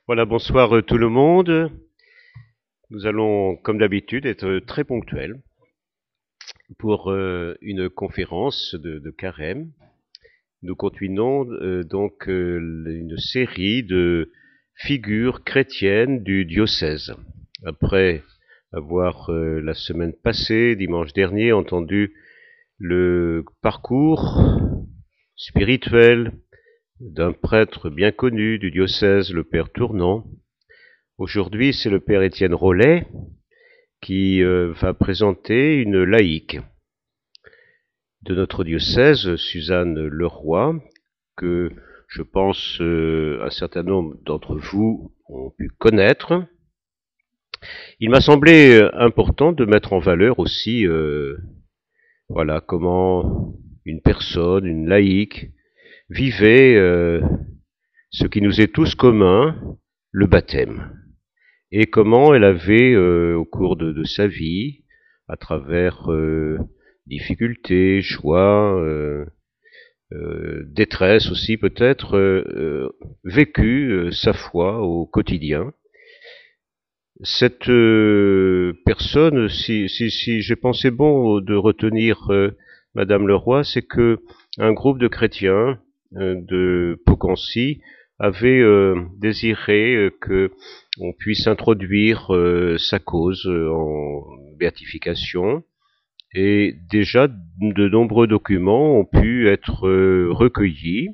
Voilà, bonsoir tout le monde. Nous allons, comme d'habitude, être très ponctuels pour une conférence de carême. Nous continuons une série de figures chrétiennes du diocèse. Après avoir la semaine passée, dimanche dernier, entendu le parcours spirituel d'un prêtre bien connu du diocèse, le père Tournant. Aujourd'hui, c'est le père Étienne Rollet qui va présenter une laïque de notre diocèse, Suzanne Leroy, que je pense un certain nombre d'entre vous ont pu connaître. Il m'a semblé important de mettre en valeur aussi voilà, comment une personne, une laïque, vivait ce qui nous est tous commun, le baptême. Et comment elle avait, au cours de sa vie, à travers difficultés, joie, détresse aussi peut-être, vécu sa foi au quotidien. Cette personne, si j'ai pensé bon de retenir Madame Leroy, c'est que un groupe de chrétiens de Pocancy avait désiré que on puisse introduire sa cause en béatification, et déjà de nombreux documents ont pu être recueillis.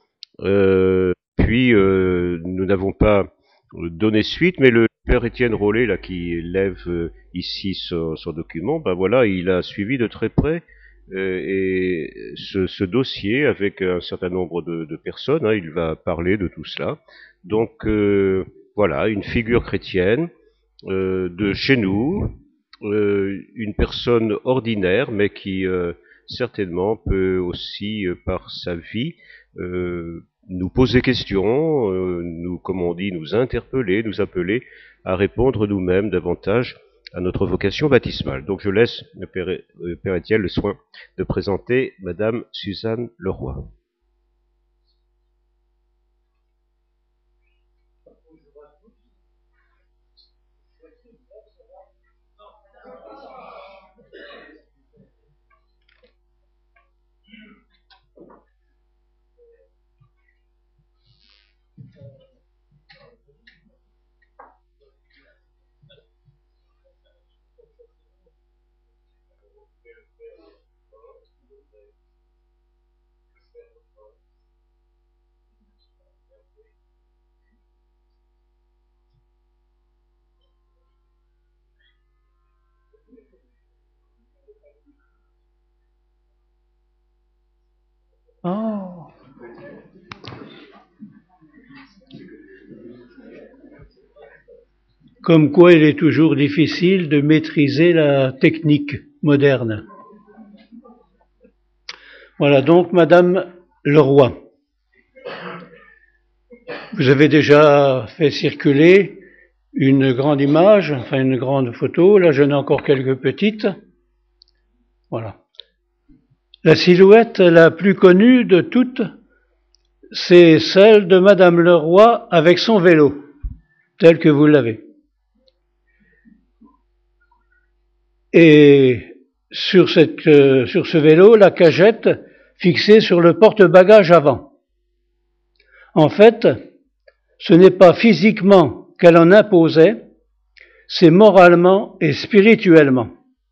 Puis nous n'avons pas donné suite, mais le père Étienne Rollet là qui lève ici son document, ben voilà, il a suivi de très près et ce dossier avec un certain nombre de personnes. Il va parler de tout cela. Donc voilà, une figure chrétienne de chez nous, une personne ordinaire, mais qui certainement peut aussi, par sa vie, nous poser questions, nous, comme on dit, nous interpeller, nous appeler à répondre nous-mêmes davantage à notre vocation baptismale. Donc je laisse le Père Étienne le soin de présenter Madame Suzanne Leroy. Oh. Comme quoi il est toujours difficile de maîtriser la technique moderne. Voilà donc Madame Leroy. Vous avez déjà fait circuler une grande image, enfin une grande photo. Là, j'en ai encore quelques petites. Voilà. La silhouette la plus connue de toutes, c'est celle de Madame Leroy avec son vélo, tel que vous l'avez. Et sur ce vélo, la cagette fixée sur le porte-bagages avant. En fait, ce n'est pas physiquement qu'elle en imposait, c'est moralement et spirituellement.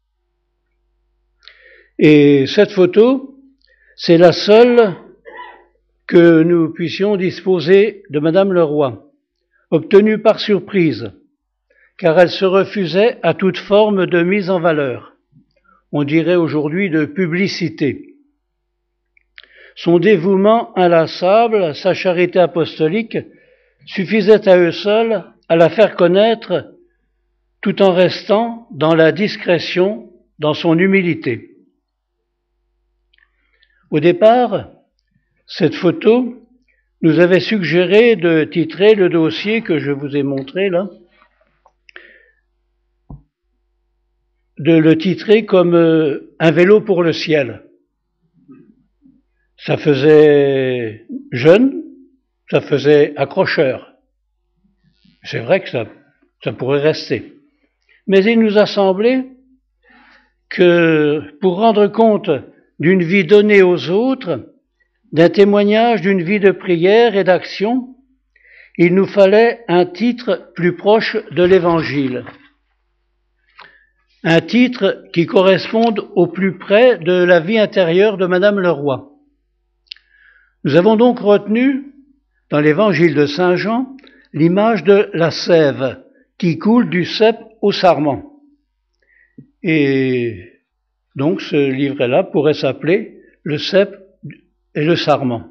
Et cette photo, c'est la seule que nous puissions disposer de Madame Leroy, obtenue par surprise, car elle se refusait à toute forme de mise en valeur, on dirait aujourd'hui de publicité. Son dévouement inlassable, sa charité apostolique, suffisaient à eux seuls à la faire connaître tout en restant dans la discrétion, dans son humilité. Au départ, cette photo nous avait suggéré de titrer le dossier que je vous ai montré là, de le titrer comme un vélo pour le ciel. Ça faisait jeune, ça faisait accrocheur. C'est vrai que ça pourrait rester. Mais il nous a semblé que pour rendre compte d'une vie donnée aux autres, d'un témoignage d'une vie de prière et d'action, il nous fallait un titre plus proche de l'Évangile. Un titre qui corresponde au plus près de la vie intérieure de Madame Leroy. Nous avons donc retenu, dans l'Évangile de Saint Jean, l'image de la sève qui coule du cep au sarment. Et donc ce livret-là pourrait s'appeler Le cep et le sarment.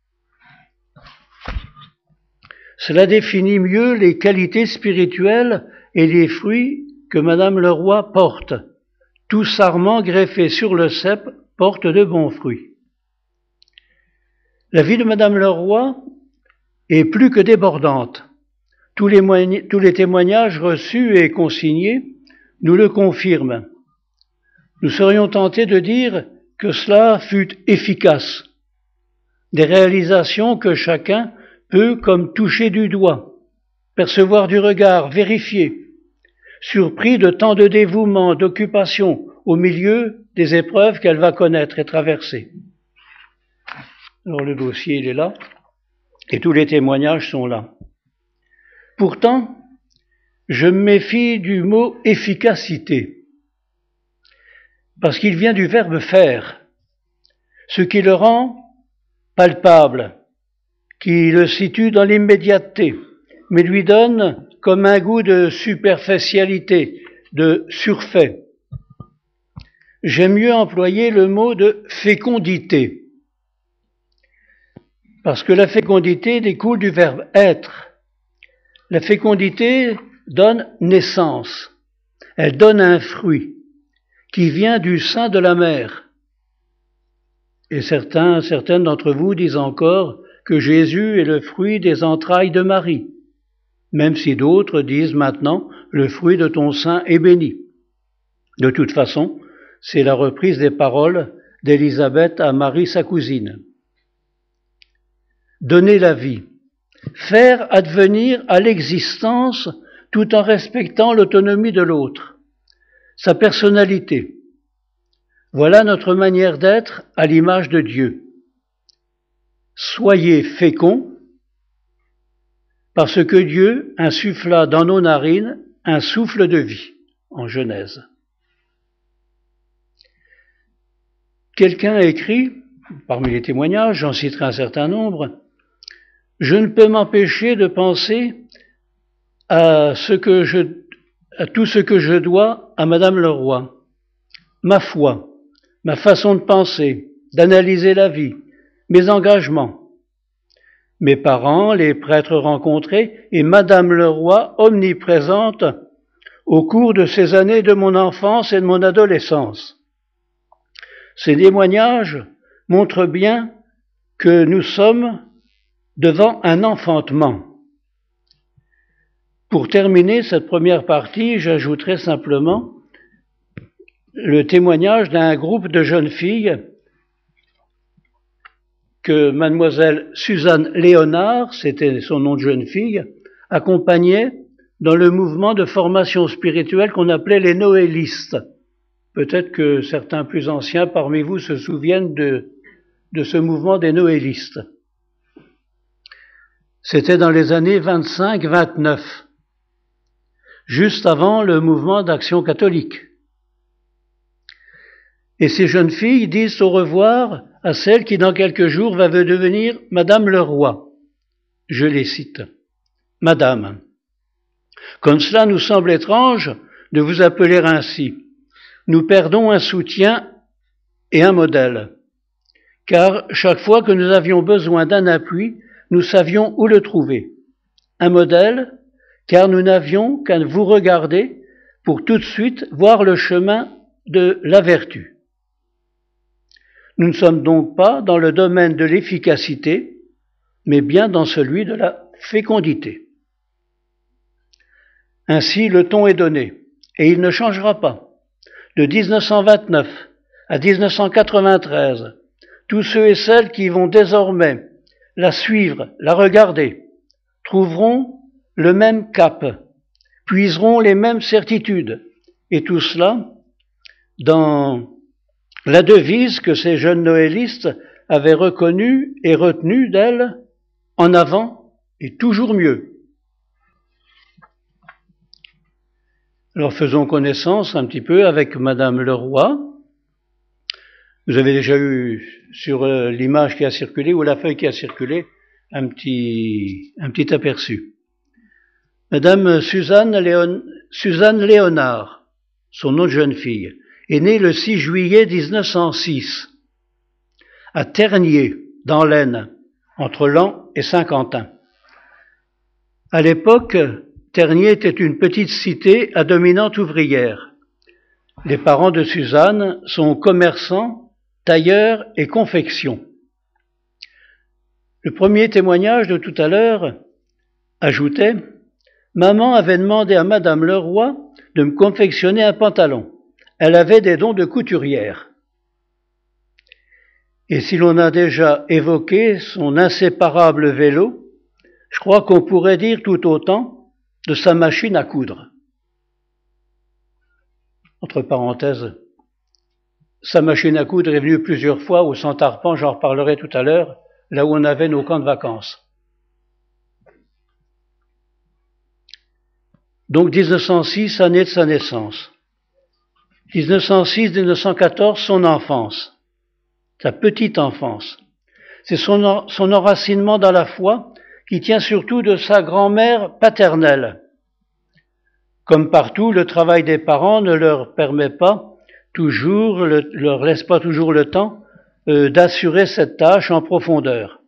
Cela définit mieux les qualités spirituelles et les fruits que Madame Leroy porte. Tout sarment greffé sur le cep porte de bons fruits. La vie de Madame Leroy est plus que débordante. Tous les témoignages reçus et consignés nous le confirment. Nous serions tentés de dire que cela fut efficace. Des réalisations que chacun peut comme toucher du doigt, percevoir du regard, vérifier, surpris de tant de dévouement, d'occupation au milieu des épreuves qu'elle va connaître et traverser. Alors le dossier, il est là, et tous les témoignages sont là. Pourtant, je me méfie du mot efficacité, parce qu'il vient du verbe faire, ce qui le rend palpable, qui le situe dans l'immédiateté, mais lui donne comme un goût de superficialité, de surfait. J'aime mieux employer le mot de fécondité, parce que la fécondité découle du verbe être. La fécondité donne naissance, elle donne un fruit qui vient du sein de la mère. Et certaines d'entre vous disent encore que Jésus est le fruit des entrailles de Marie, même si d'autres disent maintenant le fruit de ton sein est béni. De toute façon, c'est la reprise des paroles d'Élisabeth à Marie, sa cousine. Donner la vie, faire advenir à l'existence tout en respectant l'autonomie de l'autre, sa personnalité. Voilà notre manière d'être à l'image de Dieu. Soyez féconds, parce que Dieu insuffla dans nos narines un souffle de vie, en Genèse. Quelqu'un a écrit, parmi les témoignages, j'en citerai un certain nombre, « Je ne peux m'empêcher de penser à tout ce que je dois à Madame Leroy, ma foi, ma façon de penser, d'analyser la vie, mes engagements, mes parents, les prêtres rencontrés et Madame Leroy omniprésente au cours de ces années de mon enfance et de mon adolescence. Ces témoignages montrent bien que nous sommes devant un enfantement. Pour terminer cette première partie, j'ajouterai simplement le témoignage d'un groupe de jeunes filles que mademoiselle Suzanne Léonard, c'était son nom de jeune fille, accompagnait dans le mouvement de formation spirituelle qu'on appelait les noélistes. Peut-être que certains plus anciens parmi vous se souviennent de ce mouvement des noélistes. C'était dans les années 25-29, juste avant le mouvement d'Action catholique. Et ces jeunes filles disent au revoir à celle qui dans quelques jours va devenir Madame Leroy. Je les cite. Madame, comme cela nous semble étrange de vous appeler ainsi, nous perdons un soutien et un modèle, car chaque fois que nous avions besoin d'un appui, nous savions où le trouver. Un modèle, car nous n'avions qu'à vous regarder pour tout de suite voir le chemin de la vertu. Nous ne sommes donc pas dans le domaine de l'efficacité, mais bien dans celui de la fécondité. Ainsi, le ton est donné, et il ne changera pas. De 1929 à 1993, tous ceux et celles qui vont désormais la suivre, la regarder, trouveront le même cap, puiseront les mêmes certitudes, et tout cela dans la devise que ces jeunes noëlistes avaient reconnue et retenue d'elle, en avant et toujours mieux. Alors faisons connaissance un petit peu avec Madame Leroy. Vous avez déjà eu sur l'image qui a circulé ou la feuille qui a circulé un petit aperçu. Madame Suzanne Léonard, son nom de jeune fille, est née le 6 juillet 1906 à Ternier, dans l'Aisne, entre Laon et Saint-Quentin. À l'époque, Ternier était une petite cité à dominante ouvrière. Les parents de Suzanne sont commerçants, tailleurs et confection. Le premier témoignage de tout à l'heure ajoutait « Maman avait demandé à Madame Leroy de me confectionner un pantalon. Elle avait des dons de couturière. » Et si l'on a déjà évoqué son inséparable vélo, je crois qu'on pourrait dire tout autant de sa machine à coudre. Entre parenthèses, sa machine à coudre est venue plusieurs fois au Centre-Arpent, j'en reparlerai tout à l'heure, là où on avait nos camps de vacances. Donc 1906, année de sa naissance. 1906-1914, son enfance, sa petite enfance. C'est son enracinement dans la foi qui tient surtout de sa grand-mère paternelle. Comme partout, le travail des parents ne leur permet pas toujours, leur laisse pas toujours le temps d'assurer cette tâche en profondeur.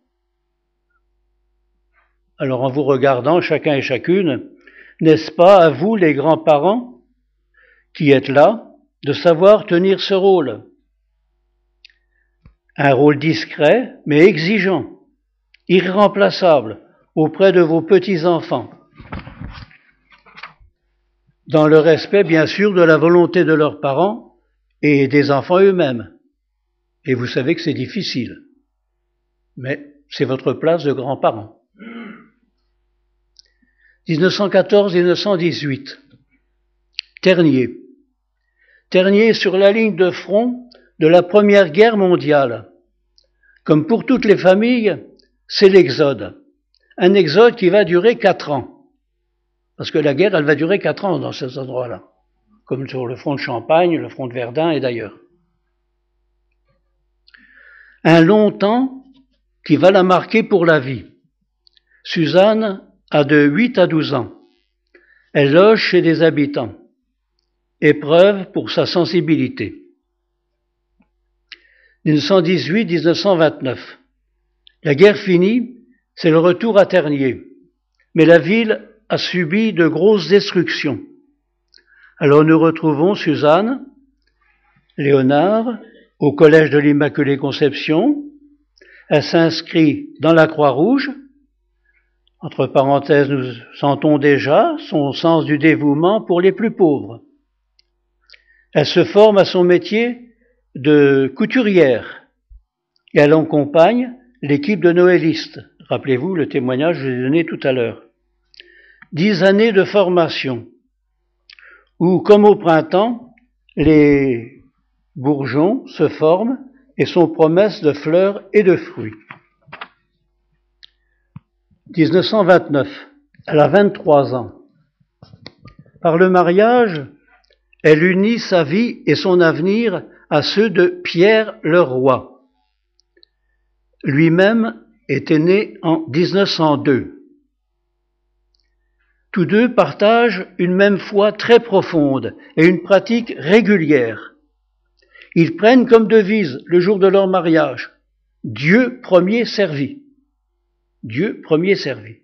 Alors en vous regardant chacun et chacune, n'est-ce pas à vous les grands-parents qui êtes là de savoir tenir ce rôle? Un rôle discret mais exigeant, irremplaçable auprès de vos petits-enfants, dans le respect bien sûr de la volonté de leurs parents et des enfants eux-mêmes. Et vous savez que c'est difficile, mais c'est votre place de grands-parents. 1914-1918, Ternier. Ternier sur la ligne de front de la Première Guerre mondiale. Comme pour toutes les familles, c'est l'exode. Un exode qui va durer 4 ans. Parce que la guerre, elle va durer 4 ans dans ces endroits-là. Comme sur le front de Champagne, le front de Verdun et d'ailleurs. Un long temps qui va la marquer pour la vie. Suzanne a de 8 à 12 ans. Elle loge chez des habitants. Épreuve pour sa sensibilité. 1918-1929. La guerre finie, c'est le retour à Ternier. Mais la ville a subi de grosses destructions. Alors nous retrouvons Suzanne Léonard au collège de l'Immaculée Conception. Elle s'inscrit dans la Croix-Rouge. Entre parenthèses, nous sentons déjà son sens du dévouement pour les plus pauvres. Elle se forme à son métier de couturière et elle accompagne l'équipe de noëlistes. Rappelez-vous le témoignage que je vous ai donné tout à l'heure. 10 années de formation où, comme au printemps, les bourgeons se forment et sont promesses de fleurs et de fruits. 1929, elle a 23 ans. Par le mariage, elle unit sa vie et son avenir à ceux de Pierre Leroy. Lui-même était né en 1902. Tous deux partagent une même foi très profonde et une pratique régulière. Ils prennent comme devise, le jour de leur mariage, « Dieu premier servi ». Dieu premier servi.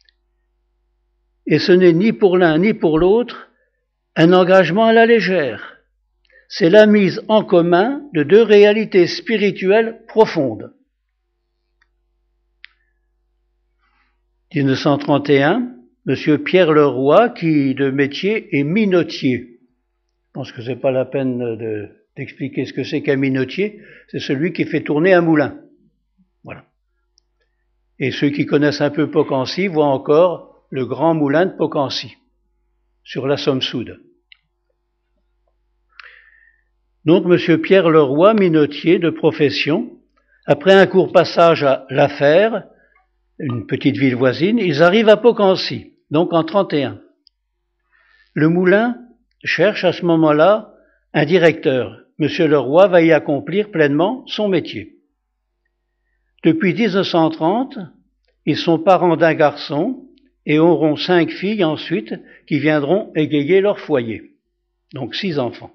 Et ce n'est ni pour l'un ni pour l'autre un engagement à la légère. C'est la mise en commun de deux réalités spirituelles profondes. 1931, M. Pierre Leroy, qui de métier est minotier. Je pense que c'est pas la peine d'expliquer ce que c'est qu'un minotier. C'est celui qui fait tourner un moulin. Voilà. Et ceux qui connaissent un peu Pocancy voient encore le grand moulin de Pocancy, sur la Somme-Soude. Donc, M. Pierre Leroy, minotier de profession, après un court passage à La Fère, une petite ville voisine, ils arrivent à Pocancy, donc en 31. Le moulin cherche à ce moment-là un directeur. M. Leroy va y accomplir pleinement son métier. Depuis 1930, ils sont parents d'un garçon et auront 5 filles ensuite qui viendront égayer leur foyer. Donc 6 enfants.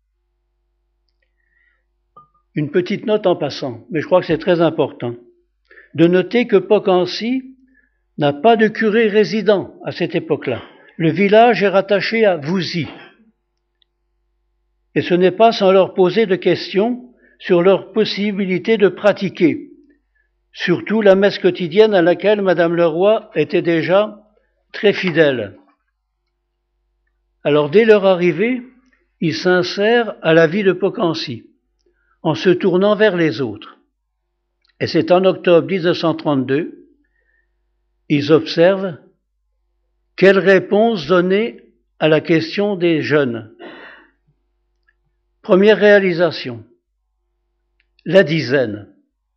Une petite note en passant, mais je crois que c'est très important, de noter que Pocancy n'a pas de curé résident à cette époque-là. Le village est rattaché à Vouzy. Et ce n'est pas sans leur poser de questions sur leur possibilité de pratiquer, surtout la messe quotidienne à laquelle Madame Leroy était déjà très fidèle. Alors dès leur arrivée, ils s'insèrent à la vie de Pocancy, en se tournant vers les autres. Et c'est en octobre 1932, ils observent quelle réponse donner à la question des jeunes. Première réalisation, la dizaine.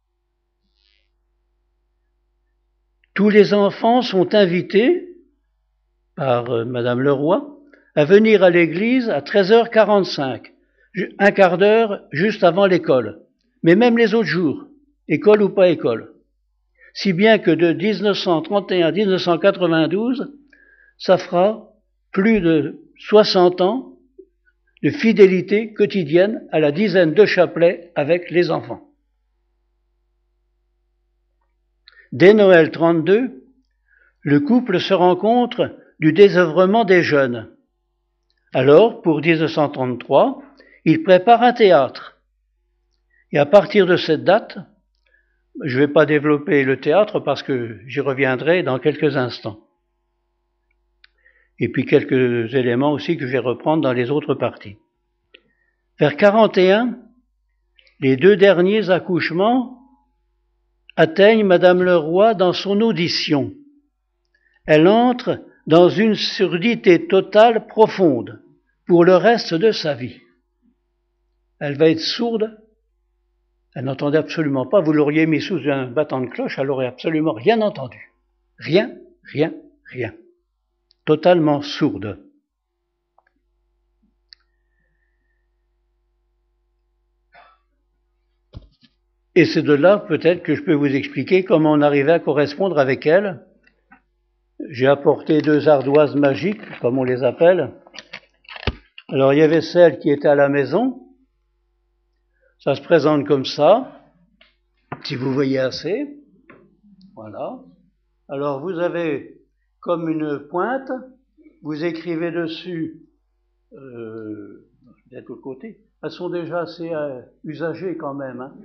Tous les enfants sont invités par Madame Leroy à venir à l'église à 13h45, un quart d'heure juste avant l'école, mais même les autres jours, école ou pas école. Si bien que de 1931 à 1992, ça fera plus de 60 ans de fidélité quotidienne à la dizaine de chapelets avec les enfants. Dès Noël 32, le couple se rencontre du désœuvrement des jeunes. Alors, pour 1933, il prépare un théâtre. Et à partir de cette date, je ne vais pas développer le théâtre parce que j'y reviendrai dans quelques instants. Et puis quelques éléments aussi que je vais reprendre dans les autres parties. Vers 41, les 2 derniers accouchements atteignent Madame Leroy dans son audition. Elle entre dans une surdité totale profonde pour le reste de sa vie. Elle va être sourde. Elle n'entendait absolument pas. Vous l'auriez mis sous un battant de cloche, elle n'aurait absolument rien entendu. Rien, rien, rien. Totalement sourde. Et c'est de là peut-être que je peux vous expliquer comment on arrivait à correspondre avec elle. J'ai apporté 2 ardoises magiques, comme on les appelle. Alors il y avait celle qui était à la maison. Ça se présente comme ça, si vous voyez assez. Voilà. Alors vous avez comme une pointe, vous écrivez dessus, de l'autre côté. Elles sont déjà assez usagées quand même. Hein.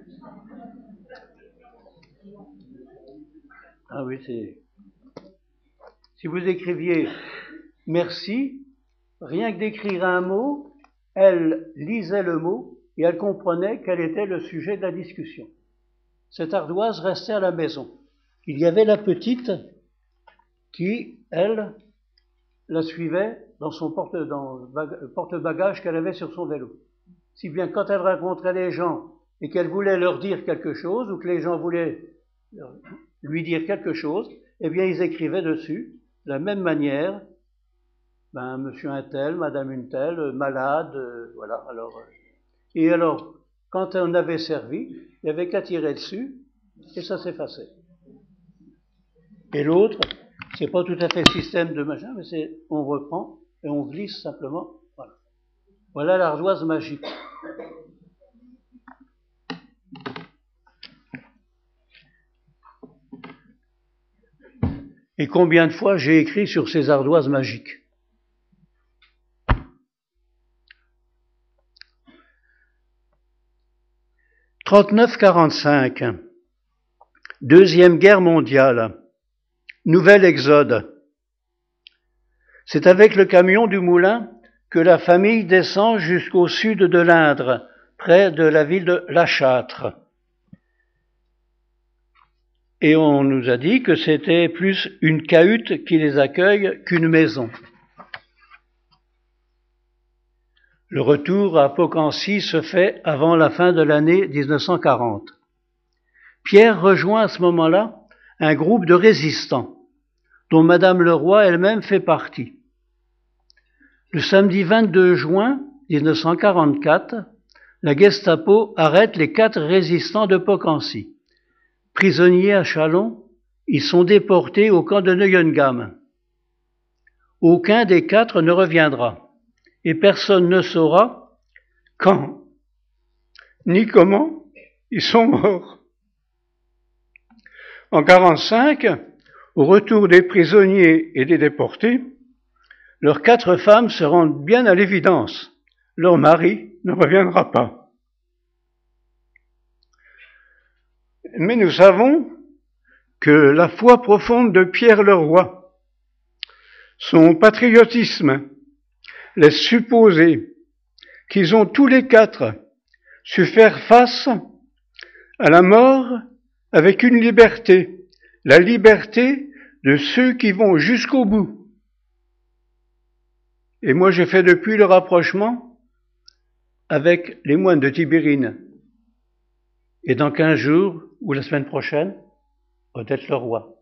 Ah oui, c'est... Si vous écriviez « merci », rien que d'écrire un mot, elle lisait le mot et elle comprenait quel était le sujet de la discussion. Cette ardoise restait à la maison. Il y avait la petite qui, elle, la suivait dans son porte-bagages qu'elle avait sur son vélo. Si bien quand elle rencontrait les gens et qu'elle voulait leur dire quelque chose, ou que les gens voulaient lui dire quelque chose, eh bien ils écrivaient dessus, de la même manière, monsieur un tel, madame une telle, malade, voilà. Et alors, quand on avait servi, il n'y avait qu'à tirer dessus, et ça s'effaçait. Et l'autre, c'est pas tout à fait le système de machin, mais c'est, on reprend, et on glisse simplement, voilà. Voilà l'ardoise magique. Et combien de fois j'ai écrit sur ces ardoises magiques? « 39-45, Deuxième Guerre mondiale, nouvel exode. C'est avec le camion du moulin que la famille descend jusqu'au sud de l'Indre, près de la ville de La Châtre. et on nous a dit que c'était plus une cahute qui les accueille qu'une maison. Le retour à Pocancy se fait avant la fin de l'année 1940. Pierre rejoint à ce moment-là un groupe de résistants, dont Madame Leroy elle-même fait partie. Le samedi 22 juin 1944, la Gestapo arrête les 4 résistants de Pocancy. Prisonniers à Châlons, ils sont déportés au camp de Neuengamme. Aucun des 4 ne reviendra, et personne ne saura quand ni comment ils sont morts. En 1945, au retour des prisonniers et des déportés, leurs 4 femmes se rendent bien à l'évidence. Leur mari ne reviendra pas. Mais nous savons que la foi profonde de Pierre Leroy, son patriotisme, laisse supposer qu'ils ont tous les 4 su faire face à la mort avec une liberté, la liberté de ceux qui vont jusqu'au bout. Et moi, j'ai fait depuis le rapprochement avec les moines de Tibérine. Et dans 15 jours, ou la semaine prochaine, Odette Leroy.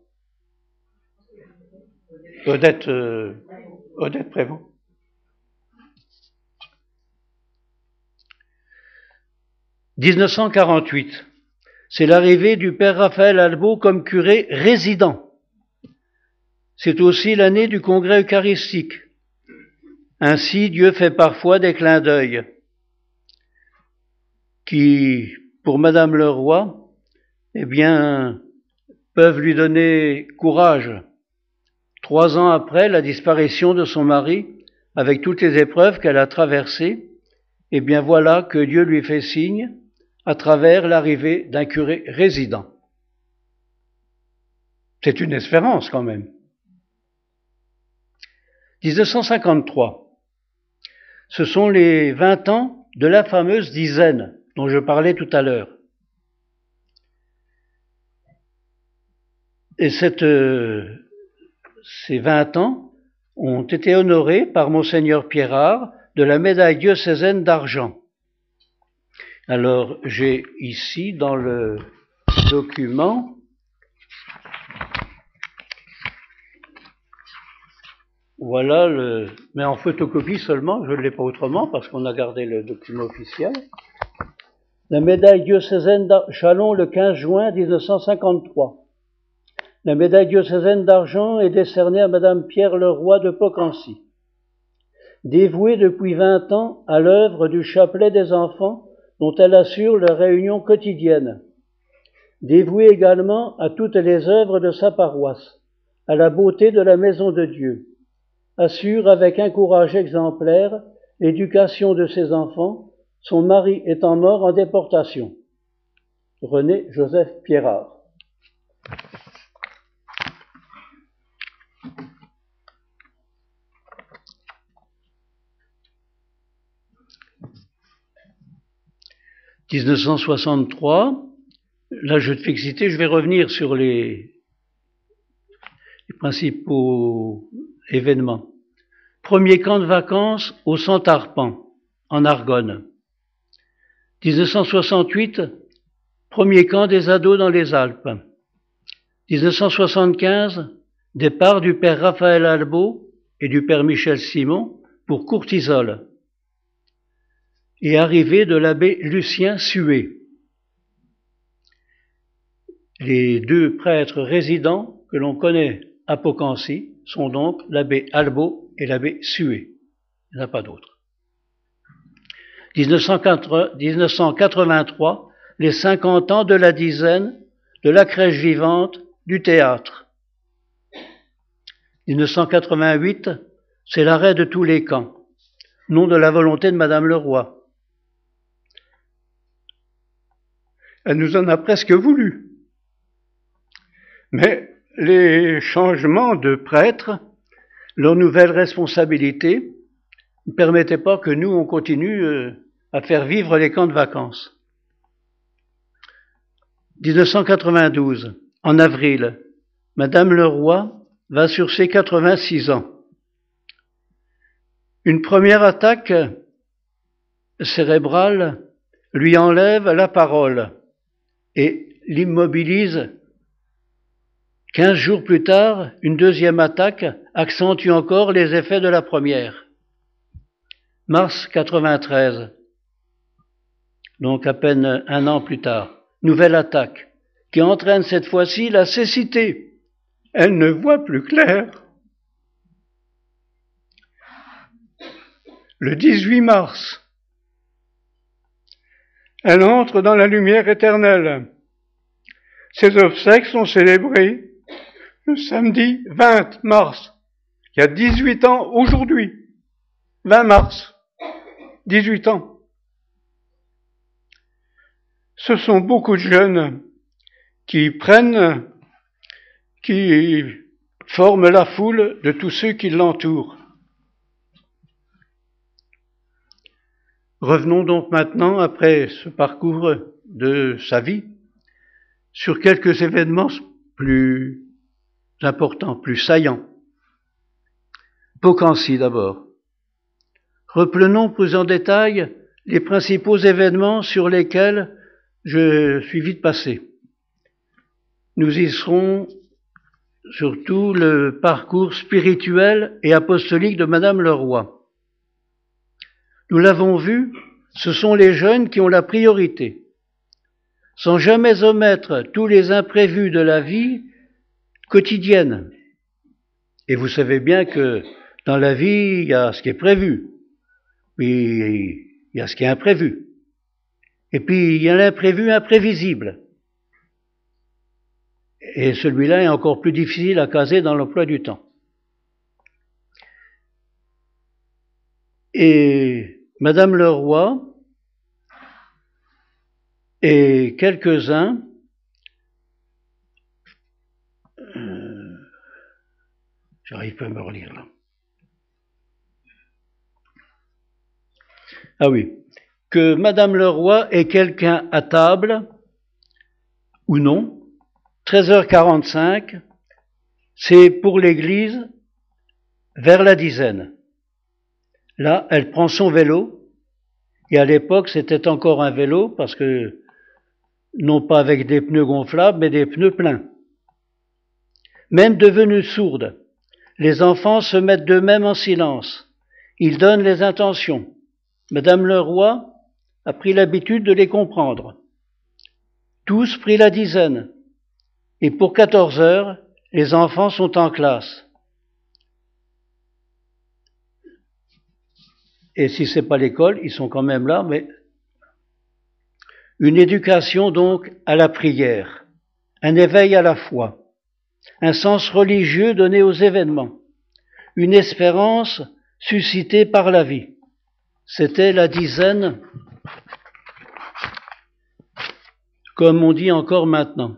Odette Prévost. « 1948, c'est l'arrivée du père Raphaël Albo comme curé résident. C'est aussi l'année du congrès eucharistique. Ainsi, Dieu fait parfois des clins d'œil qui, pour Madame Leroy, eh bien, peuvent lui donner courage. 3 ans après la disparition de son mari, avec toutes les épreuves qu'elle a traversées, eh bien voilà que Dieu lui fait signe à travers l'arrivée d'un curé résident. C'est une espérance quand même. 1953. Ce sont les 20 ans de la fameuse dizaine dont je parlais tout à l'heure. Et ces 20 ans ont été honorés par Monseigneur Pierrard de la médaille diocésaine d'argent. Alors, j'ai ici dans le document voilà mais en photocopie seulement, je ne l'ai pas autrement parce qu'on a gardé le document officiel. La médaille diocésaine Châlons le 15 juin 1953. La médaille diocésaine d'argent est décernée à Madame Pierre Leroy de Pocancy. Dévouée depuis 20 ans à l'œuvre du chapelet des enfants dont elle assure la réunion quotidienne. Dévouée également à toutes les œuvres de sa paroisse, à la beauté de la maison de Dieu. Assure avec un courage exemplaire l'éducation de ses enfants, son mari étant mort en déportation. René Joseph Pierrard. « 1963, là je te fais citer, je vais revenir sur les principaux événements. Premier camp de vacances au Centarpan, en Argonne. 1968, premier camp des ados dans les Alpes. 1975, départ du père Raphaël Albo et du père Michel Simon pour Courtisole. Et arrivée de l'abbé Lucien Sué. Les 2 prêtres résidents que l'on connaît à Pocancy sont donc l'abbé Albo et l'abbé Sué. Il n'y en a pas d'autres. 1983, les 50 ans de la dizaine de la crèche vivante du théâtre. 1988, c'est l'arrêt de tous les camps, non de la volonté de Madame Leroy. Elle nous en a presque voulu. Mais les changements de prêtres, leurs nouvelles responsabilités, ne permettaient pas que nous, on continue à faire vivre les camps de vacances. 1992, en avril, Madame Leroy va sur ses 86 ans. Une première attaque cérébrale lui enlève la parole et l'immobilise. 15 jours plus tard, une deuxième attaque accentue encore les effets de la première. Mars 93, donc à peine un an plus tard, nouvelle attaque qui entraîne cette fois-ci la cécité. Elle ne voit plus clair. Le 18 mars, elle entre dans la lumière éternelle. Ses obsèques sont célébrées le samedi 20 mars, il y a 18 ans aujourd'hui. 20 mars, 18 ans. Ce sont beaucoup de jeunes qui forment la foule de tous ceux qui l'entourent. Revenons donc maintenant, après ce parcours de sa vie, sur quelques événements plus importants, plus saillants. Pocancy d'abord. Reprenons plus en détail les principaux événements sur lesquels je suis vite passé. Nous y serons surtout le parcours spirituel et apostolique de Madame Leroy. Nous l'avons vu, ce sont les jeunes qui ont la priorité. Sans jamais omettre tous les imprévus de la vie quotidienne. Et vous savez bien que dans la vie, il y a ce qui est prévu, puis il y a ce qui est imprévu. Et puis il y a l'imprévu imprévisible. Et celui-là est encore plus difficile à caser dans l'emploi du temps. Et Madame Leroy et quelques-uns j'arrive pas à me relire là. Ah oui, que Madame Leroy ait quelqu'un à table ou non, 13h45, c'est pour l'église vers la dizaine. Là, elle prend son vélo, et à l'époque, c'était encore un vélo, parce que, non pas avec des pneus gonflables, mais des pneus pleins. Même devenus sourdes, les enfants se mettent d'eux-mêmes en silence. Ils donnent les intentions. Madame Leroy a pris l'habitude de les comprendre. Tous pris la dizaine. Et pour 14 heures, les enfants sont en classe. Et si c'est pas l'école, ils sont quand même là, mais une éducation donc à la prière, un éveil à la foi, un sens religieux donné aux événements, une espérance suscitée par la vie. C'était la dizaine, comme on dit encore maintenant.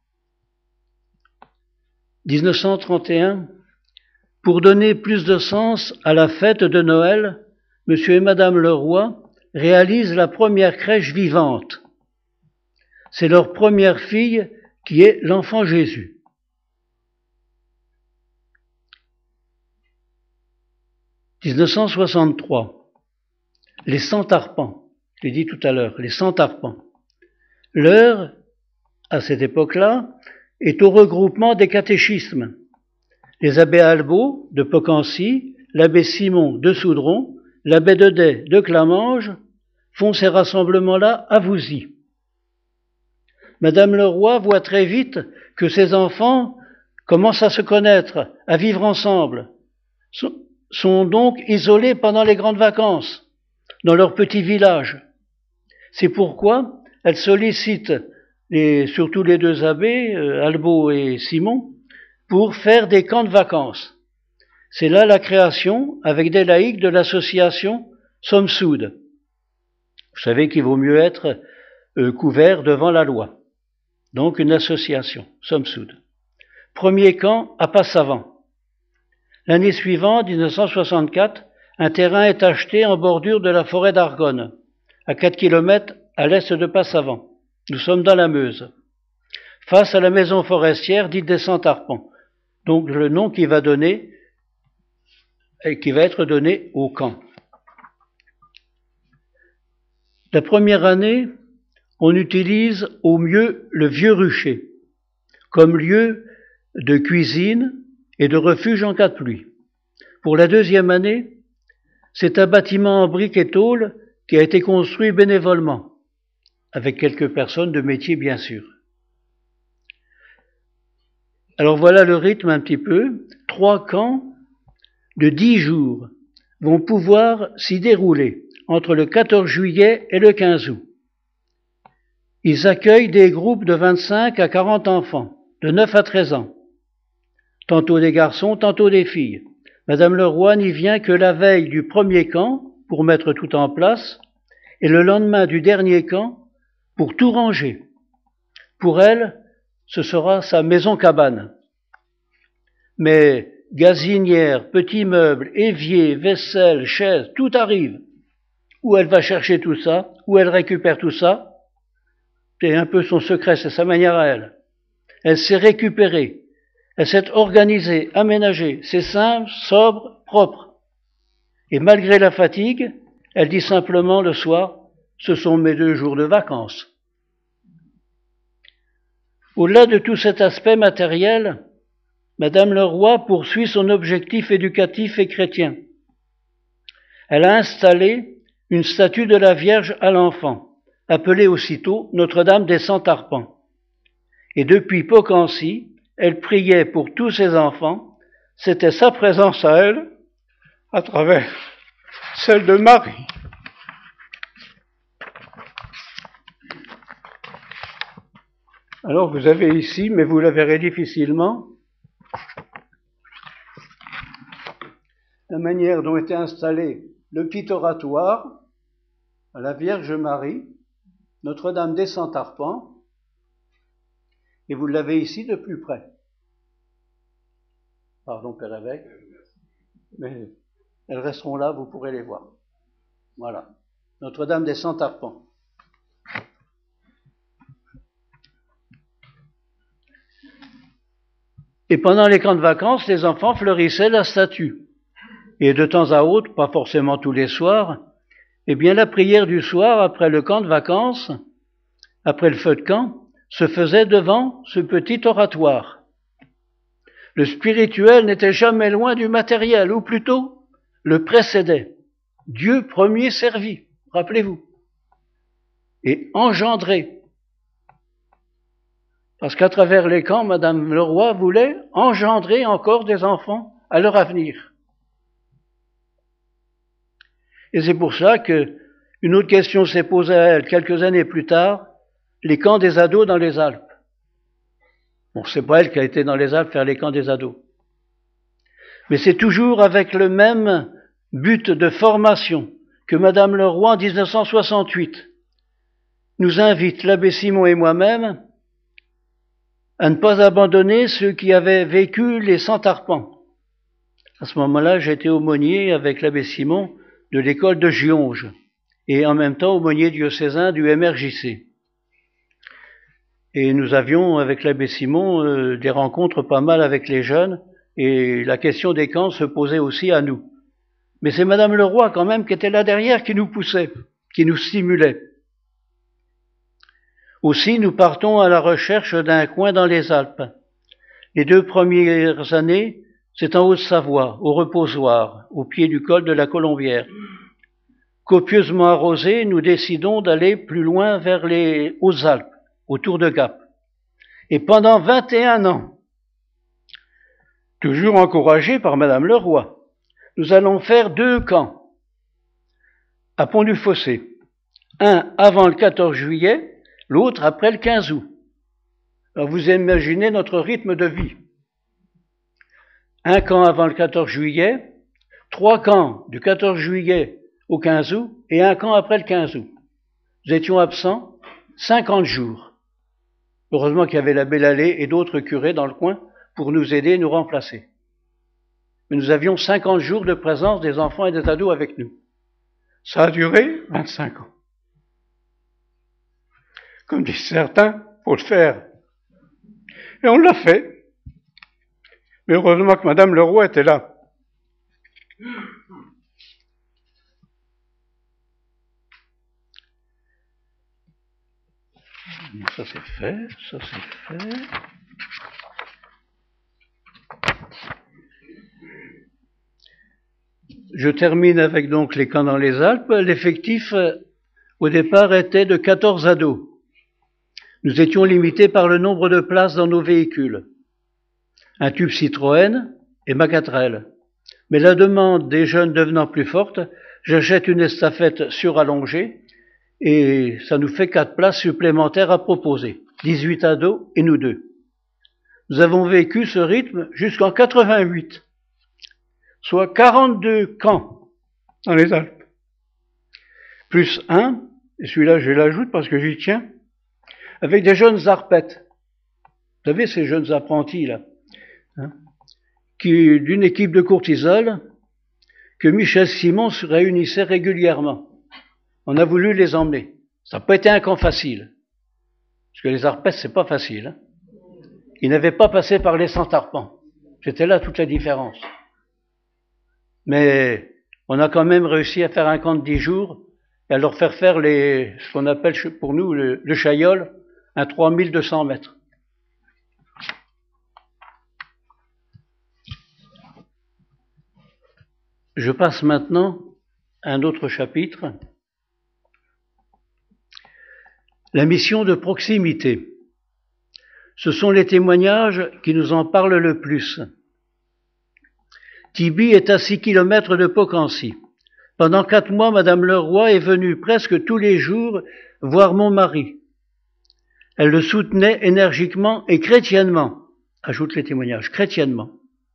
1931, pour donner plus de sens à la fête de Noël, Monsieur et Madame Leroy réalisent la première crèche vivante. C'est leur première fille qui est l'enfant Jésus. « 1963, les 100 arpents, je l'ai dit tout à l'heure, les 100 arpents. L'heure, à cette époque-là, est au regroupement des catéchismes. Les abbés Albo de Pocancy, l'abbé Simon de Soudron, l'abbé Dedet de Clamanges font ces rassemblements-là à Vouzy. Madame Leroy voit très vite que ses enfants commencent à se connaître, à vivre ensemble, sont donc isolés pendant les grandes vacances, dans leur petit village. C'est pourquoi elle sollicite surtout les deux abbés, Albo et Simon, pour faire des camps de vacances. C'est là la création, avec des laïcs, de l'association Somme Soude. Vous savez qu'il vaut mieux être couvert devant la loi. Donc une association, Somme Soude. Premier camp à Passavant. L'année suivante, 1964, un terrain est acheté en bordure de la forêt d'Argonne, à 4 km à l'est de Passavant. Nous sommes dans la Meuse. face à la maison forestière dite des Cent-Arpents. Donc le nom qui va être donné au camp. La première année, on utilise au mieux le vieux rucher comme lieu de cuisine et de refuge en cas de pluie. Pour la deuxième année, c'est un bâtiment en briques et tôles qui a été construit bénévolement, avec quelques personnes de métier bien sûr. Alors voilà le rythme un petit peu. 3 camps de 10 jours vont pouvoir s'y dérouler entre le 14 juillet et le 15 août. Ils accueillent des groupes de 25 à 40 enfants, de 9 à 13 ans. Tantôt des garçons, tantôt des filles. Madame Leroy n'y vient que la veille du premier camp pour mettre tout en place et le lendemain du dernier camp pour tout ranger. Pour elle, ce sera sa maison-cabane. Mais gazinière, petits meubles, évier, vaisselle, chaises, tout arrive. Où elle va chercher tout ça, où elle récupère tout ça, c'est un peu son secret, c'est sa manière à elle. Elle s'est récupérée, elle s'est organisée, aménagée, c'est simple, sobre, propre. Et malgré la fatigue, elle dit simplement le soir, ce sont mes 2 jours de vacances. Au-delà de tout cet aspect matériel, Madame Leroy poursuit son objectif éducatif et chrétien. Elle a installé une statue de la Vierge à l'enfant, appelée aussitôt Notre-Dame des Cent-Arpents. Et depuis Pocancy, elle priait pour tous ses enfants. C'était sa présence à elle, à travers celle de Marie. Alors vous avez ici, mais vous la verrez difficilement, la manière dont était installé le petit oratoire à la Vierge Marie, Notre-Dame des Cent-Arpents, et vous l'avez ici de plus près. Pardon, Père évêque, mais elles resteront là, vous pourrez les voir. Voilà, Notre-Dame des Cent-Arpents. Et pendant les camps de vacances, les enfants fleurissaient la statue. Et de temps à autre, pas forcément tous les soirs, eh bien la prière du soir, après le camp de vacances, après le feu de camp, se faisait devant ce petit oratoire. Le spirituel n'était jamais loin du matériel, ou plutôt le précédait. Dieu premier servi, rappelez-vous, et engendré. Parce qu'à travers les camps, Madame Leroy voulait engendrer encore des enfants à leur avenir. Et c'est pour ça que une autre question s'est posée à elle quelques années plus tard, les camps des ados dans les Alpes. Bon, c'est pas elle qui a été dans les Alpes faire les camps des ados. Mais c'est toujours avec le même but de formation que Madame Leroy, en 1968, nous invite, l'abbé Simon et moi-même, à ne pas abandonner ceux qui avaient vécu les Cent-Arpents. À ce moment-là, j'étais aumônier avec l'abbé Simon de l'école de Gionge et en même temps aumônier diocésain du MRJC. Et nous avions, avec l'abbé Simon, des rencontres pas mal avec les jeunes, et la question des camps se posait aussi à nous. Mais c'est Madame Leroy, quand même, qui était là derrière, qui nous poussait, qui nous stimulait. Aussi, nous partons à la recherche d'un coin dans les Alpes. Les 2 premières années, c'est en Haute-Savoie, au reposoir, au pied du col de la Colombière. Copieusement arrosés, nous décidons d'aller plus loin vers les Hautes-Alpes, autour de Gap. Et pendant 21 ans, toujours encouragés par Madame Leroy, nous allons faire 2 camps à Pont-du-Fossé. Un avant le 14 juillet, l'autre après le 15 août. Alors vous imaginez notre rythme de vie. Un camp avant le 14 juillet, 3 camps du 14 juillet au 15 août et un camp après le 15 août. Nous étions absents 50 jours. Heureusement qu'il y avait la Belle Allée et d'autres curés dans le coin pour nous aider et nous remplacer. Mais nous avions 50 jours de présence des enfants et des ados avec nous. Ça a duré 25 ans. Comme disent certains, faut le faire Et on l'a fait. Mais heureusement que Madame Leroy était là. Ça c'est fait, ça c'est fait. Je termine avec donc les camps dans les Alpes. L'effectif au départ était de 14 ados. Nous étions limités par le nombre de places dans nos véhicules. Un tube Citroën et ma 4L. Mais la demande des jeunes devenant plus forte, j'achète une estafette surallongée et ça nous fait 4 places supplémentaires à proposer. 18 ados et nous deux. Nous avons vécu ce rythme jusqu'en 88, soit 42 camps dans les Alpes. Plus un, et celui-là je l'ajoute parce que j'y tiens, avec des jeunes arpettes. Vous savez, ces jeunes apprentis là, qui d'une équipe de courtisoles que Michel Simon se réunissait régulièrement. On a voulu les emmener. Ça n'a pas été un camp facile. Parce que les arpettes, c'est pas facile. Ils n'avaient pas passé par les 100 arpents. C'était là toute la différence. Mais on a quand même réussi à faire un camp de 10 jours et à leur faire faire ce qu'on appelle pour nous le Chaillol, un 3200 mètres. Je passe maintenant à un autre chapitre. La mission de proximité. Ce sont les témoignages qui nous en parlent le plus. Tibi est à 6 kilomètres de Pocancy. Pendant 4 mois, Madame Leroy est venue presque tous les jours voir mon mari. Elle le soutenait énergiquement et chrétiennement, ajoute les témoignages, chrétiennement.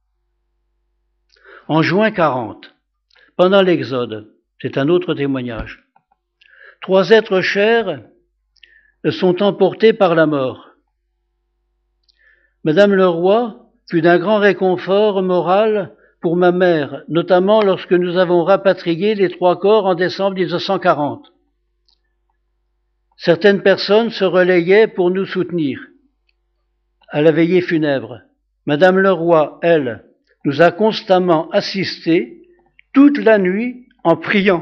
En juin 40, pendant l'Exode, c'est un autre témoignage, 3 êtres chers sont emportés par la mort. Madame Leroy fut d'un grand réconfort moral pour ma mère, notamment lorsque nous avons rapatrié les 3 corps en décembre 1940. Certaines personnes se relayaient pour nous soutenir à la veillée funèbre. Madame Leroy, elle, nous a constamment assistés toute la nuit en priant.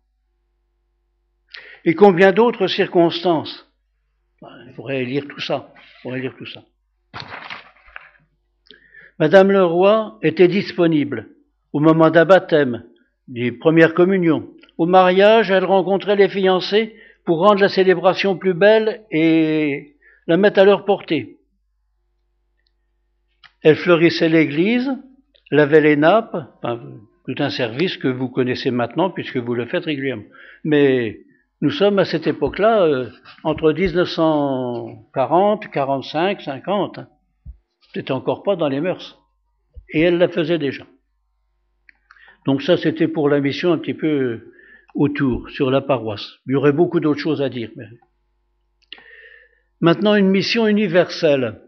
Et combien d'autres circonstances. Il faudrait lire tout ça. Madame Leroy était disponible au moment d'un baptême, des premières communions. Au mariage, elle rencontrait les fiancés pour rendre la célébration plus belle et la mettre à leur portée. Elle fleurissait l'église, lavait les nappes, tout un service que vous connaissez maintenant puisque vous le faites régulièrement. Mais nous sommes à cette époque-là, entre 1940, 45, 50. C'était encore pas dans les mœurs. Et elle la faisait déjà. Donc ça, c'était pour la mission un petit peu autour, sur la paroisse. Il y aurait beaucoup d'autres choses à dire. Mais... Maintenant, une mission universelle.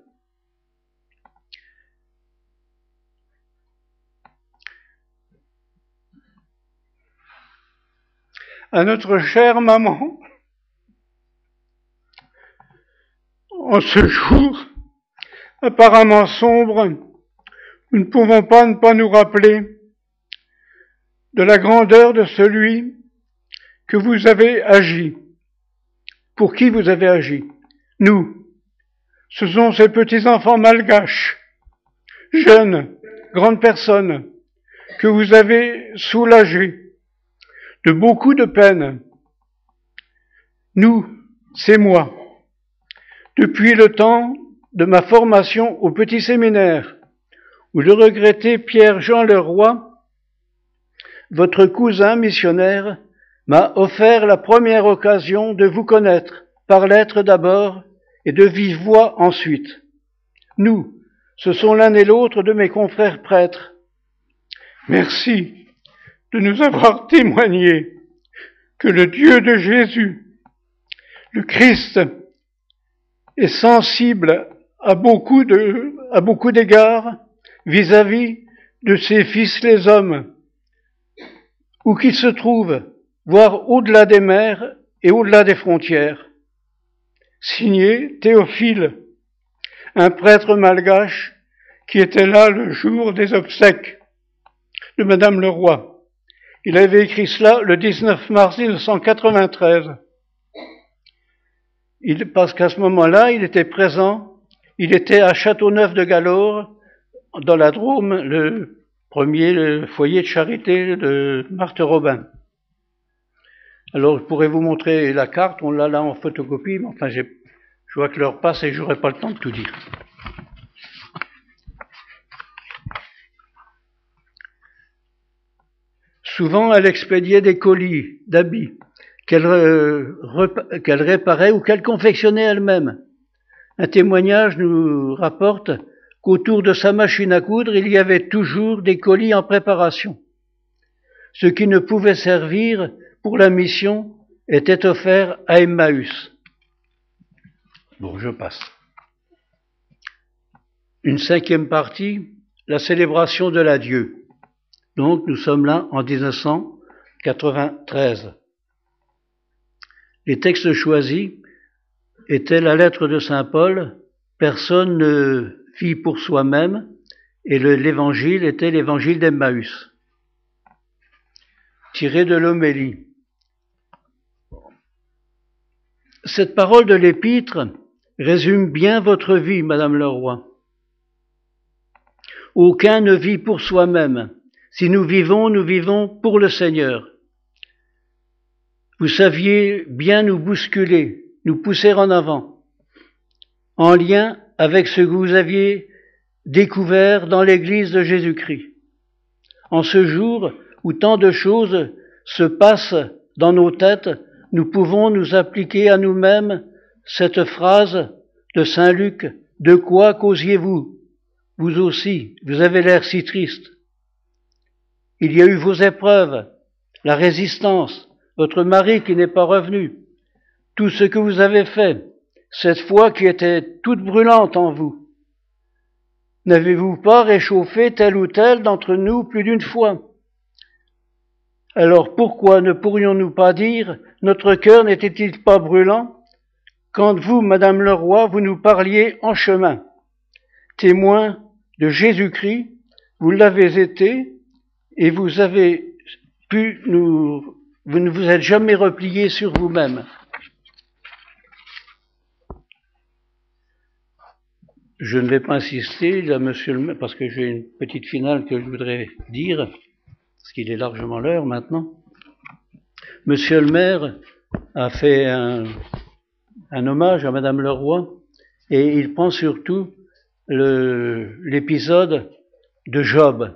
À notre chère maman, en ce jour apparemment sombre, nous ne pouvons pas ne pas nous rappeler de la grandeur de celui que vous avez agi, pour qui vous avez agi. Nous, ce sont ces petits-enfants malgaches, jeunes, grandes personnes, que vous avez soulagés de beaucoup de peine. Nous, c'est moi. Depuis le temps de ma formation au petit séminaire, où le regretté Pierre-Jean Leroy, votre cousin missionnaire, m'a offert la première occasion de vous connaître, par lettre d'abord et de vive voix ensuite. Nous, ce sont l'un et l'autre de mes confrères prêtres. Merci de nous avoir témoigné que le Dieu de Jésus, le Christ, est sensible à beaucoup d'égards vis-à-vis de ses fils les hommes, où qu'ils se trouvent, voire au-delà des mers et au-delà des frontières. Signé Théophile, un prêtre malgache qui était là le jour des obsèques de Madame Leroy. Il avait écrit cela le 19 mars 1993. Parce qu'à ce moment-là, il était présent, il était à Châteauneuf-de-Galore, dans la Drôme, le foyer de charité de Marthe Robin. Alors, je pourrais vous montrer la carte, on l'a là en photocopie, mais enfin, je vois que l'heure passe et je n'aurai pas le temps de tout dire. Souvent, elle expédiait des colis d'habits qu'elle réparait ou qu'elle confectionnait elle-même. Un témoignage nous rapporte qu'autour de sa machine à coudre, il y avait toujours des colis en préparation. Ce qui ne pouvait servir pour la mission était offert à Emmaüs. Bon, je passe. Une 5e partie, la célébration de l'adieu. Donc, nous sommes là en 1993. Les textes choisis étaient la lettre de saint Paul, personne ne vit pour soi-même, et l'évangile était l'évangile d'Emmaüs, tiré de l'homélie. Cette parole de l'épître résume bien votre vie, Madame Leroy. Aucun ne vit pour soi-même. Si nous vivons pour le Seigneur. Vous saviez bien nous bousculer, nous pousser en avant, en lien avec ce que vous aviez découvert dans l'Église de Jésus-Christ. En ce jour où tant de choses se passent dans nos têtes, nous pouvons nous appliquer à nous-mêmes cette phrase de Saint Luc, « De quoi causiez-vous? Vous aussi, vous avez l'air si triste. » Il y a eu vos épreuves, la résistance, votre mari qui n'est pas revenu, tout ce que vous avez fait, cette foi qui était toute brûlante en vous. N'avez-vous pas réchauffé tel ou tel d'entre nous plus d'une fois? Alors pourquoi ne pourrions-nous pas dire, notre cœur n'était-il pas brûlant quand vous, Madame Leroy, vous nous parliez en chemin? Témoin de Jésus-Christ, vous l'avez été, et vous ne vous êtes jamais replié sur vous-même. Je ne vais pas insister, là, monsieur le maire, parce que j'ai une petite finale que je voudrais dire, parce qu'il est largement l'heure maintenant. Monsieur le maire a fait un hommage à Madame Leroy, et il prend surtout l'épisode de Job,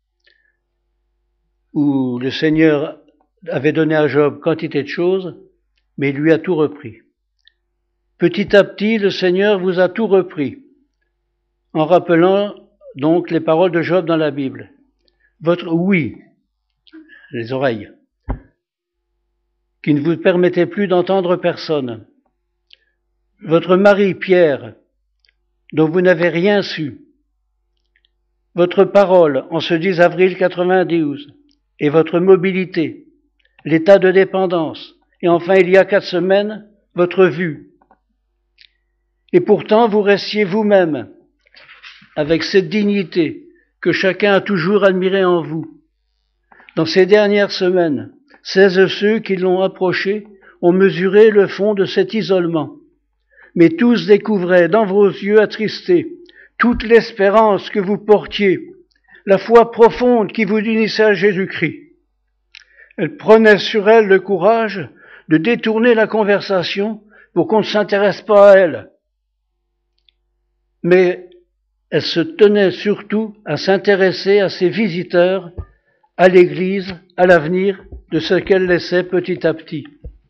où le Seigneur avait donné à Job quantité de choses, mais il lui a tout repris. Petit à petit, le Seigneur vous a tout repris, en rappelant donc les paroles de Job dans la Bible. Votre oui, les oreilles, qui ne vous permettait plus d'entendre personne. Votre mari, Pierre, dont vous n'avez rien su. Votre parole en ce 10 avril 92, et votre mobilité, l'état de dépendance, et enfin il y a 4 semaines, votre vue. Et pourtant vous restiez vous-même, avec cette dignité que chacun a toujours admirée en vous. Dans ces dernières semaines, 16 ceux qui l'ont approché ont mesuré le fond de cet isolement. Mais tous découvraient dans vos yeux attristés toute l'espérance que vous portiez, la foi profonde qui vous unissait à Jésus-Christ. Elle prenait sur elle le courage de détourner la conversation pour qu'on ne s'intéresse pas à elle. Mais elle se tenait surtout à s'intéresser à ses visiteurs, à l'Église, à l'avenir de ce qu'elle laissait petit à petit.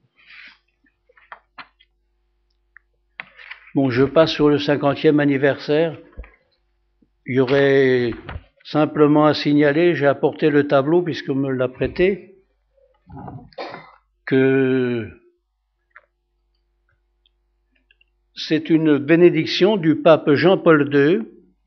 Bon, je passe sur le 50e anniversaire. Il y aurait simplement à signaler, j'ai apporté le tableau puisqu'on me l'a prêté, que c'est une bénédiction du pape Jean-Paul II,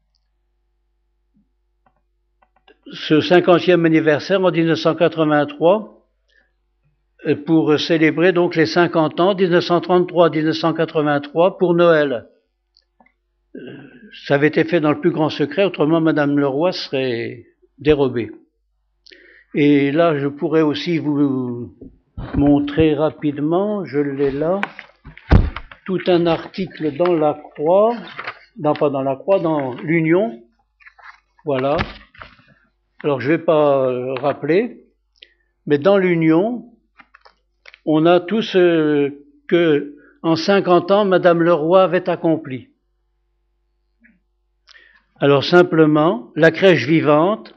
ce 50e anniversaire en 1983, pour célébrer donc les 50 ans, 1933-1983, pour Noël. ça avait été fait dans le plus grand secret, autrement Madame Leroy serait dérobée. Et là, je pourrais aussi vous montrer rapidement, je l'ai là, tout un article dans la Croix, pas dans la Croix, dans l'Union. Voilà. Alors, je ne vais pas rappeler, mais dans l'Union, on a tout ce que, en 50 ans, Madame Leroy avait accompli. Alors, simplement, la crèche vivante,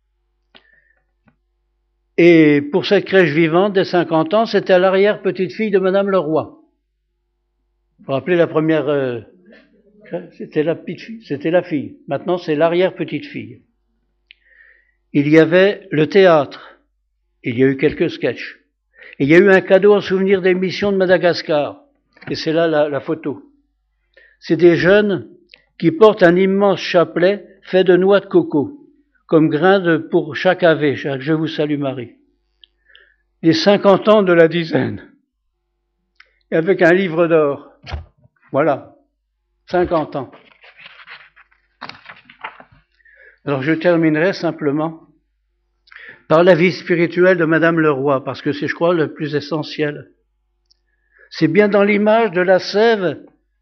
et pour cette crèche vivante des 50 ans, c'était l'arrière-petite-fille de Madame Leroy. Vous vous rappelez la première, c'était la petite fille, c'était la fille. Maintenant, c'est l'arrière-petite-fille. Il y avait le théâtre. Il y a eu quelques sketchs. Et il y a eu un cadeau en souvenir des missions de Madagascar. Et c'est là la photo. C'est des jeunes qui portent un immense chapelet fait de noix de coco, comme grain pour chaque ave, chaque Je vous salue Marie. Les 50 ans de la dizaine. Et avec un livre d'or. Voilà. 50 ans. Alors je terminerai simplement par la vie spirituelle de Madame Leroy, parce que c'est, je crois, le plus essentiel. C'est bien dans l'image de la sève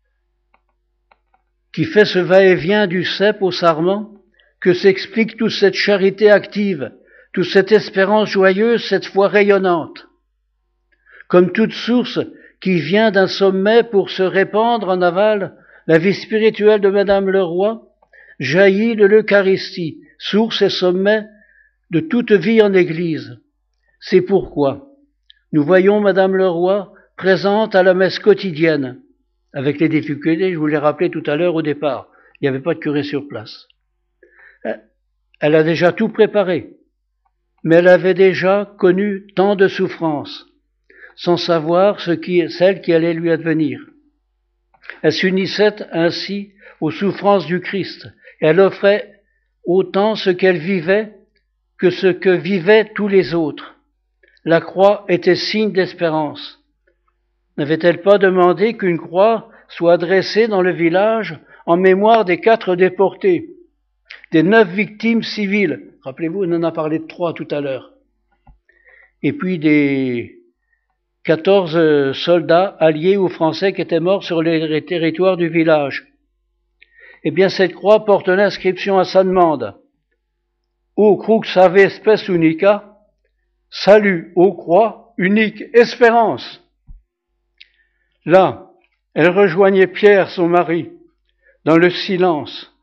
qui fait ce va-et-vient du cep au sarment que s'explique toute cette charité active, toute cette espérance joyeuse, cette foi rayonnante. Comme toute source qui vient d'un sommet pour se répandre en aval, la vie spirituelle de Madame Leroy jaillit de l'Eucharistie, source et sommet de toute vie en Église. C'est pourquoi nous voyons Madame Leroy présente à la messe quotidienne, avec les difficultés, je vous l'ai rappelé tout à l'heure au départ, il n'y avait pas de curé sur place. Elle a déjà tout préparé, mais elle avait déjà connu tant de souffrances, sans savoir celle qui allait lui advenir. Elle s'unissait ainsi aux souffrances du Christ, et elle offrait autant ce qu'elle vivait que ce que vivaient tous les autres. La croix était signe d'espérance. N'avait-elle pas demandé qu'une croix soit dressée dans le village en mémoire des 4 déportés, des 9 victimes civiles? Rappelez-vous, on en a parlé de 3 tout à l'heure. Et puis des 14 soldats alliés ou français qui étaient morts sur les territoires du village. Eh bien, cette croix porte l'inscription à sa demande. Ô crux ave spes unica, salut, ô croix, unique espérance. Là, elle rejoignait Pierre, son mari, dans le silence.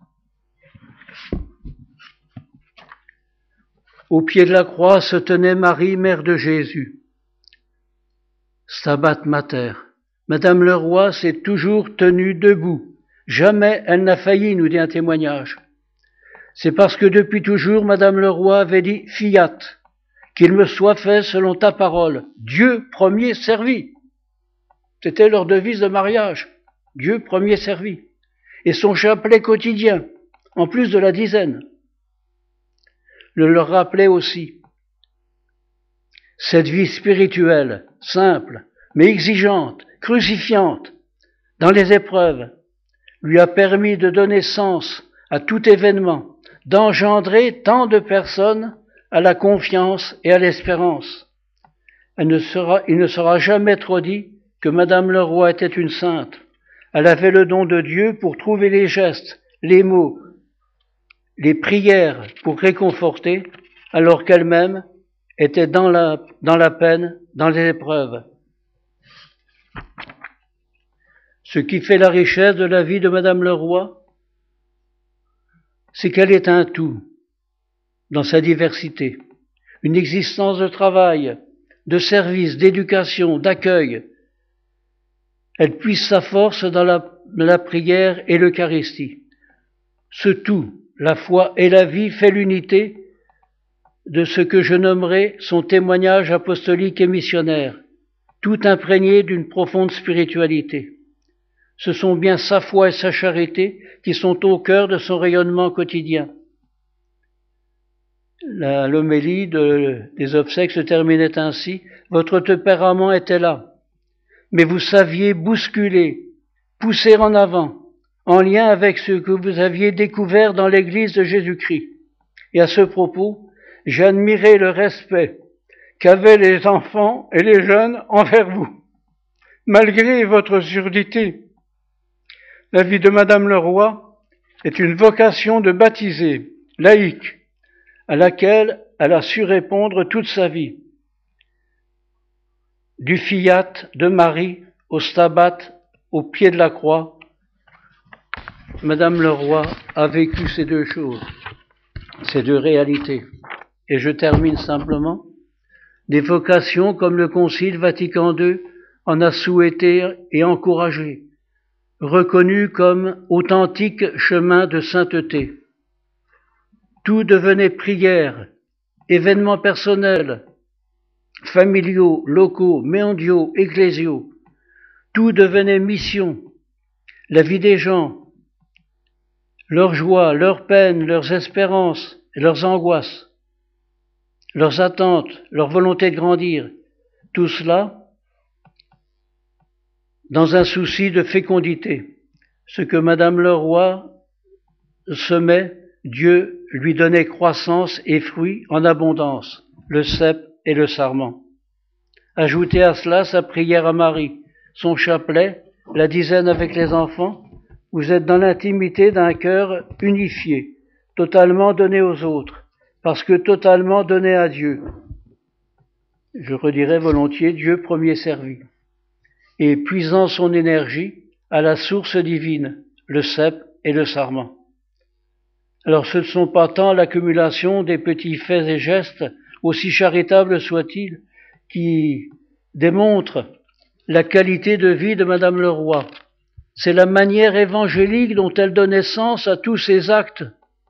Au pied de la croix se tenait Marie, mère de Jésus. Stabat Mater. Madame Leroy s'est toujours tenue debout. Jamais elle n'a failli, nous dit un témoignage. C'est parce que depuis toujours, Madame Leroy avait dit « Fiat », qu'il me soit fait selon ta parole. Dieu premier servi. C'était leur devise de mariage. Dieu premier servi. Et son chapelet quotidien, en plus de la dizaine. Le leur rappelait aussi. Cette vie spirituelle, simple, mais exigeante, crucifiante, dans les épreuves, lui a permis de donner sens à tout événement, d'engendrer tant de personnes à la confiance et à l'espérance. Il ne sera jamais trop dit que Madame Leroy était une sainte. Elle avait le don de Dieu pour trouver les gestes, les mots, les prières pour réconforter, alors qu'elle-même était dans la peine, dans les épreuves. Ce qui fait la richesse de la vie de Madame Leroy, c'est qu'elle est un tout, dans sa diversité. Une existence de travail, de service, d'éducation, d'accueil. Elle puise sa force dans la prière et l'Eucharistie. Ce tout, la foi et la vie, fait l'unité de ce que je nommerai son témoignage apostolique et missionnaire, tout imprégné d'une profonde spiritualité. Ce sont bien sa foi et sa charité qui sont au cœur de son rayonnement quotidien. L'homélie des obsèques se terminait ainsi. Votre tempérament était là, mais vous saviez bousculer, pousser en avant, en lien avec ce que vous aviez découvert dans l'Église de Jésus-Christ. Et à ce propos, j'ai admiré le respect qu'avaient les enfants et les jeunes envers vous. Malgré votre surdité, la vie de Madame Leroy est une vocation de baptisée, laïque, à laquelle elle a su répondre toute sa vie. Du fiat de Marie au stabat, au pied de la croix, Madame Leroy a vécu ces deux choses, ces deux réalités. Et je termine simplement. Des vocations comme le Concile Vatican II en a souhaité et encouragé, reconnu comme authentique chemin de sainteté. Tout devenait prière, événements personnels, familiaux, locaux, mondiaux, ecclésiaux. Tout devenait mission. La vie des gens, leurs joies, leurs peines, leurs espérances, leurs angoisses, leurs attentes, leur volonté de grandir, tout cela dans un souci de fécondité. Ce que Madame Leroy semait, Dieu lui donnait croissance et fruits en abondance, le cep et le sarment. Ajoutez à cela sa prière à Marie, son chapelet, la dizaine avec les enfants, vous êtes dans l'intimité d'un cœur unifié, totalement donné aux autres, parce que totalement donné à Dieu. Je redirais volontiers Dieu premier servi, et puisant son énergie à la source divine, le cep et le sarment. Alors ce ne sont pas tant l'accumulation des petits faits et gestes, aussi charitables soient-ils, qui démontrent la qualité de vie de Madame Leroy. C'est la manière évangélique dont elle donnait sens à tous ses actes.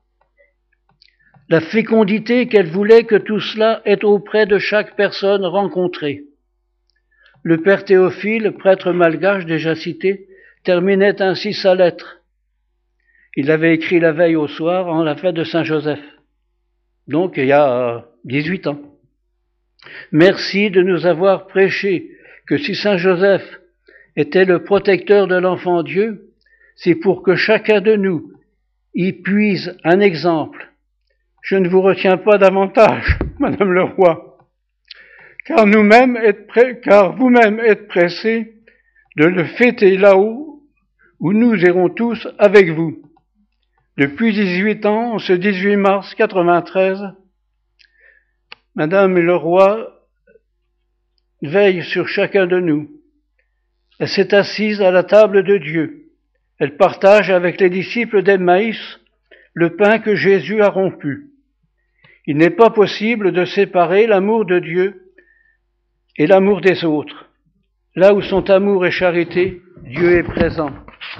La fécondité qu'elle voulait que tout cela ait auprès de chaque personne rencontrée. Le père Théophile, prêtre malgache déjà cité, terminait ainsi sa lettre. Il l'avait écrit la veille au soir en la fête de Saint-Joseph, donc il y a 18 ans. Merci de nous avoir prêché que si Saint-Joseph était le protecteur de l'enfant Dieu, c'est pour que chacun de nous y puise un exemple. Je ne vous retiens pas davantage, Madame Leroy, car vous-même êtes pressée de le fêter là-haut, où nous irons tous avec vous. Depuis 18 ans, ce 18 mars 93, Madame Leroy veille sur chacun de nous. Elle s'est assise à la table de Dieu. Elle partage avec les disciples d'Emmaüs le pain que Jésus a rompu. Il n'est pas possible de séparer l'amour de Dieu et l'amour des autres. Là où sont amour et charité, Dieu est présent.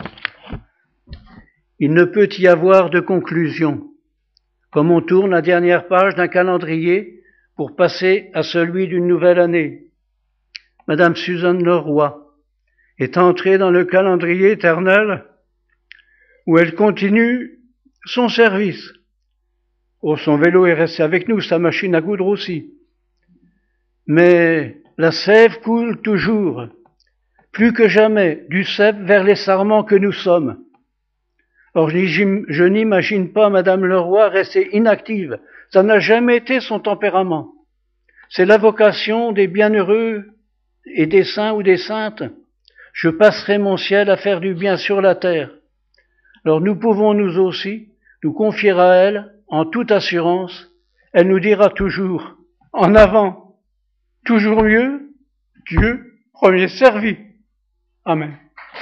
Il ne peut y avoir de conclusion, comme on tourne la dernière page d'un calendrier pour passer à celui d'une nouvelle année. Madame Suzanne Leroy est entrée dans le calendrier éternel où elle continue son service. Oh, son vélo est resté avec nous, sa machine à coudre aussi. Mais la sève coule toujours, plus que jamais, du cep vers les sarments que nous sommes. Or, je n'imagine pas Madame Leroy rester inactive. Ça n'a jamais été son tempérament. C'est la vocation des bienheureux et des saints ou des saintes. Je passerai mon ciel à faire du bien sur la terre. Alors nous pouvons nous aussi nous confier à elle en toute assurance. Elle nous dira toujours, en avant, toujours mieux, Dieu premier servi. Amen.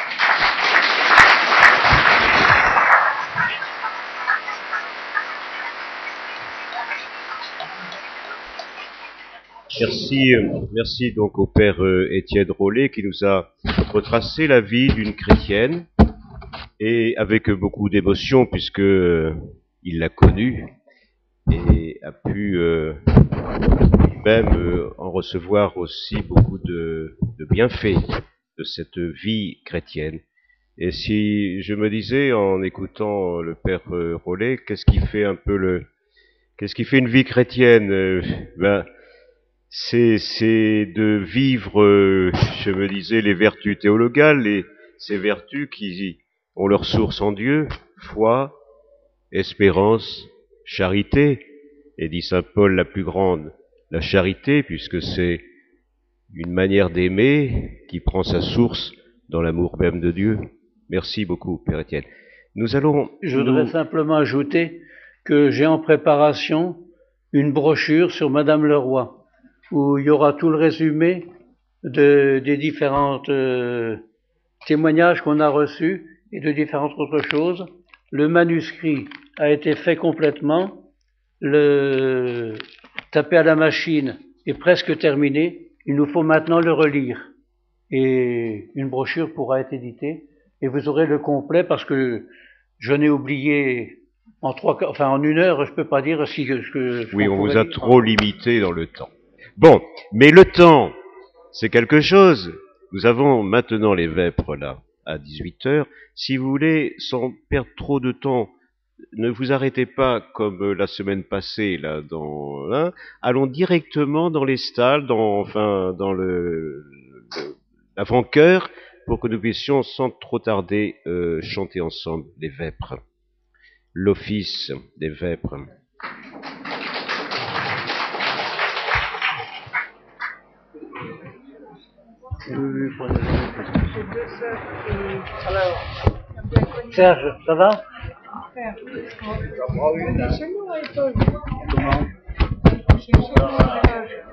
Merci donc au Père Étienne Rollet qui nous a retracé la vie d'une chrétienne et avec beaucoup d'émotion puisque il l'a connue et a pu même en recevoir aussi beaucoup de bienfaits de cette vie chrétienne. Et si je me disais en écoutant le Père Rollet, qu'est-ce qui fait une vie chrétienne? C'est de vivre, je me disais, les vertus théologales, ces vertus qui ont leur source en Dieu, foi, espérance, charité, et dit saint Paul la plus grande, la charité, puisque c'est une manière d'aimer qui prend sa source dans l'amour même de Dieu. Merci beaucoup, Père Étienne. Je voudrais simplement ajouter que j'ai en préparation une brochure sur Madame Leroy, où il y aura tout le résumé des différents témoignages qu'on a reçus et de différentes autres choses. Le manuscrit a été fait complètement, le tapé à la machine est presque terminé, il nous faut maintenant le relire. Et une brochure pourra être éditée, et vous aurez le complet, parce que je n'ai oublié en une heure, je peux pas dire si que oui, on vous a trop limité dans le temps. Bon, mais le temps, c'est quelque chose. Nous avons maintenant les vêpres là, à 18h. Si vous voulez, sans perdre trop de temps, ne vous arrêtez pas comme la semaine passée là allons directement dans les stalles, dans l'avant-chœur, pour que nous puissions sans trop tarder chanter ensemble les vêpres, l'office des vêpres. Serge, ça va? Comment?